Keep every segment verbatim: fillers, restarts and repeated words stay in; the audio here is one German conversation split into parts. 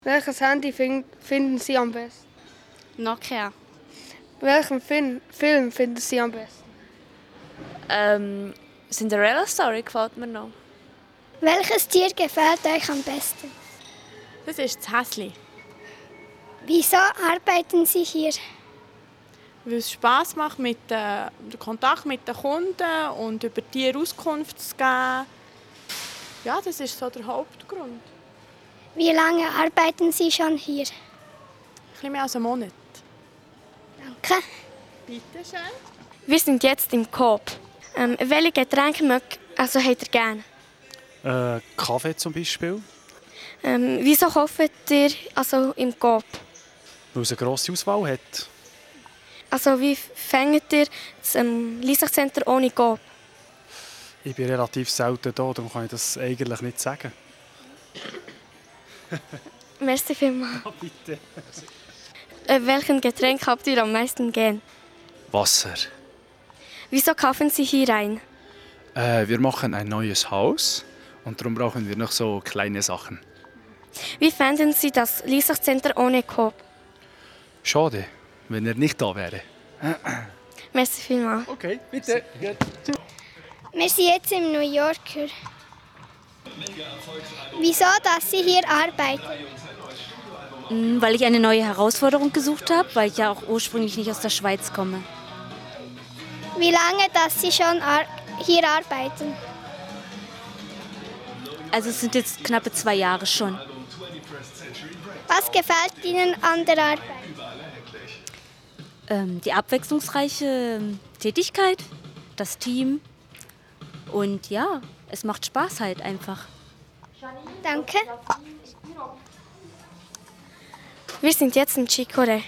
Welches Handy find, finden Sie am besten? Nokia. Welchen Film, Film finden Sie am besten? Ähm, Cinderella Story gefällt mir noch. Welches Tier gefällt euch am besten? Das ist das Häsli. Wieso arbeiten Sie hier? Weil es Spass macht, mit äh, den Kontakt mit den Kunden und über Tiere Auskunft zu geben. Ja, das ist so der Hauptgrund. Wie lange arbeiten Sie schon hier? Ein bisschen mehr als einen Monat. Danke. Bitte schön. Wir sind jetzt im Coop. Ähm, welche Getränke mögt, also habt ihr gerne? Äh, Kaffee zum Beispiel, Ähm, wieso kauft ihr also im Coop? weil es eine grosse Auswahl hat. Also wie fängt ihr das ähm, Leasingcenter ohne Coop? Ich bin relativ selten da, darum kann ich das eigentlich nicht sagen. Merci vielmals. Ja, bitte. Äh, welchen Getränk habt ihr am meisten gern? Wasser. Wieso kaufen Sie hier ein? Äh, wir machen ein neues Haus und darum brauchen wir noch so kleine Sachen. Wie fänden Sie das Leasingcenter ohne Coop? Schade, wenn er nicht da wäre. Merci vielmals. Okay, bitte. Wir sind jetzt im New Yorker. Wieso, dass Sie hier arbeiten? Weil ich eine neue Herausforderung gesucht habe, weil ich ja auch ursprünglich nicht aus der Schweiz komme. Wie lange, dass Sie schon ar hier arbeiten? Also es sind jetzt knappe zwei Jahre schon. Was gefällt Ihnen an der Arbeit? Ähm, die abwechslungsreiche Tätigkeit, das Team und ja, es macht Spaß halt einfach. Danke. Wir sind jetzt in Chicorée.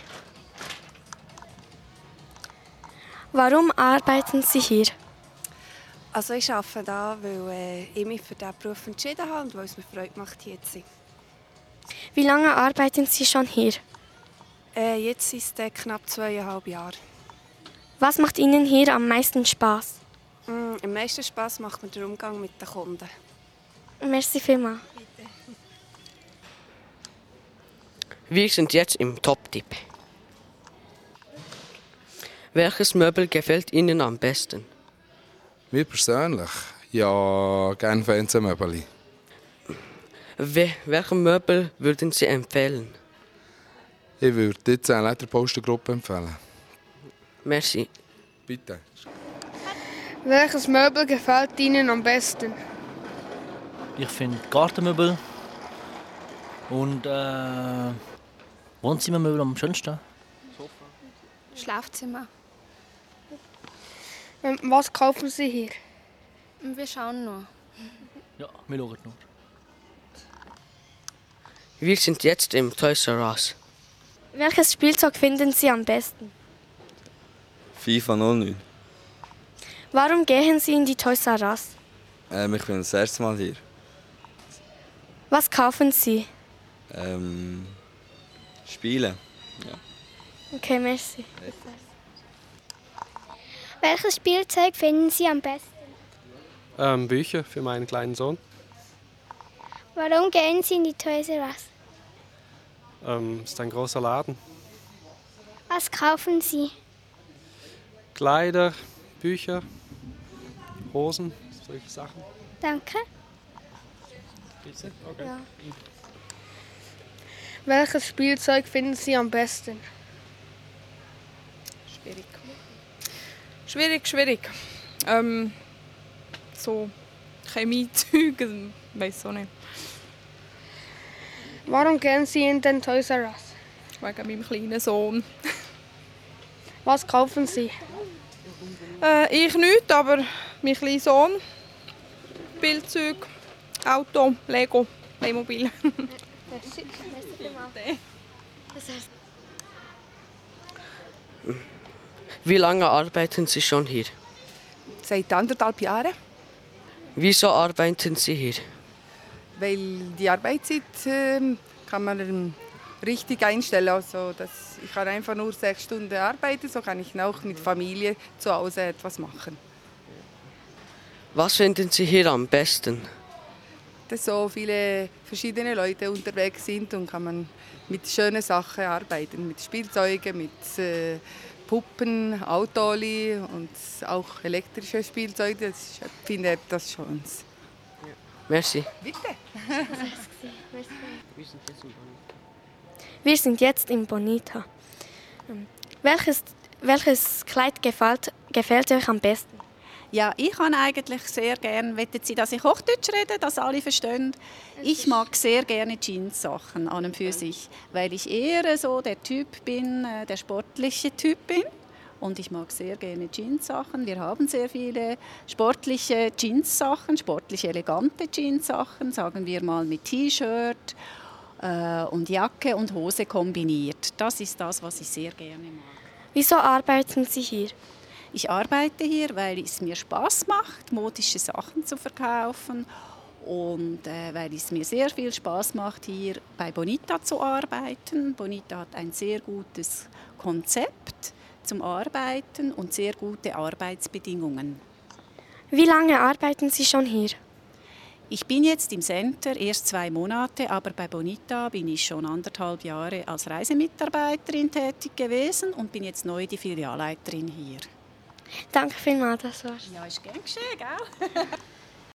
Warum arbeiten Sie hier? Also ich arbeite da, weil äh, ich mich für diesen Beruf entschieden habe und weil es mir Freude macht, hier zu sein. Wie lange arbeiten Sie schon hier? Äh, jetzt sind es äh, knapp zweieinhalb Jahre. Was macht Ihnen hier am meisten Spaß? Mm, am meisten Spass macht mir der Umgang mit den Kunden. Merci vielmals. Wir sind jetzt im Top-Tipp. Welches Möbel gefällt Ihnen am besten? Mir persönlich? Ja, gerne Fernsehmöbel. We welche Möbel würden Sie empfehlen? Ich würde jetzt eine Lederpostergruppe empfehlen. Merci. Bitte. Welches Möbel gefällt Ihnen am besten? Ich finde Gartenmöbel und äh, Wohnzimmermöbel am schönsten. Schlafzimmer. Ähm, Was kaufen Sie hier? Wir schauen nur. Ja, wir schauen nur. Wir sind jetzt im Toys R Us. Welches Spielzeug finden Sie am besten? FIFA null neun. Warum gehen Sie in die Toys R Us? Ähm, ich bin das erste Mal hier. Was kaufen Sie? Ähm, Spiele. Ja. Okay, merci. Welches Spielzeug finden Sie am besten? Ähm, Bücher für meinen kleinen Sohn. Warum gehen Sie in die Toys R Us? Ähm, ist ein großer Laden. Was kaufen Sie? Kleider, Bücher, Hosen, solche Sachen. Danke. Bitte? Okay. Ja. Welches Spielzeug finden Sie am besten? Schwierig. Schwierig, schwierig. Ähm, so Chemiezeug, weiß auch nicht. Warum gehen Sie in den Toys R Us? Wegen meinem kleinen Sohn. Was kaufen Sie? Äh, ich nicht, aber mein kleiner Sohn. Spielzeug, Auto, Lego, Playmobil. Merci. Wie lange arbeiten Sie schon hier? Seit anderthalb Jahren. Wieso arbeiten Sie hier? Weil die Arbeitszeit äh, kann man ähm, richtig einstellen. Also, dass ich kann einfach nur sechs Stunden arbeiten, so kann ich auch mit Familie zu Hause etwas machen. Was finden Sie hier am besten? dass so viele verschiedene Leute unterwegs sind und kann man mit schönen Sachen arbeiten, mit Spielzeugen, mit äh, Puppen, Autoli und auch elektrische Spielzeuge. Das, ich finde das schon. Merci. Bitte. Wir sind jetzt in Bonita. Ähm, Welches, welches Kleid gefällt, gefällt euch am besten? Ja, ich kann eigentlich sehr gerne, wollen Sie, dass ich Hochdeutsch rede, dass alle verstehen? Ich mag sehr gerne Jeans-Sachen an und für sich, weil ich eher so der Typ bin, der sportliche Typ bin. Und ich mag sehr gerne Jeans-Sachen. Wir haben sehr viele sportliche Jeans-Sachen, sportlich elegante Jeans-Sachen, sagen wir mal mit T-Shirt äh, und Jacke und Hose kombiniert. Das ist das, was ich sehr gerne mag. Wieso arbeiten Sie hier? Ich arbeite hier, weil es mir Spaß macht, modische Sachen zu verkaufen und äh, weil es mir sehr viel Spaß macht, hier bei Bonita zu arbeiten. Bonita hat ein sehr gutes Konzept zum Arbeiten und sehr gute Arbeitsbedingungen. Wie lange arbeiten Sie schon hier? Ich bin jetzt im Center erst zwei Monate, aber bei Bonita bin ich schon anderthalb Jahre als Reisemitarbeiterin tätig gewesen und bin jetzt neu die Filialleiterin hier. Danke vielmals, das war's. Ja, ist gern geschehen, gell?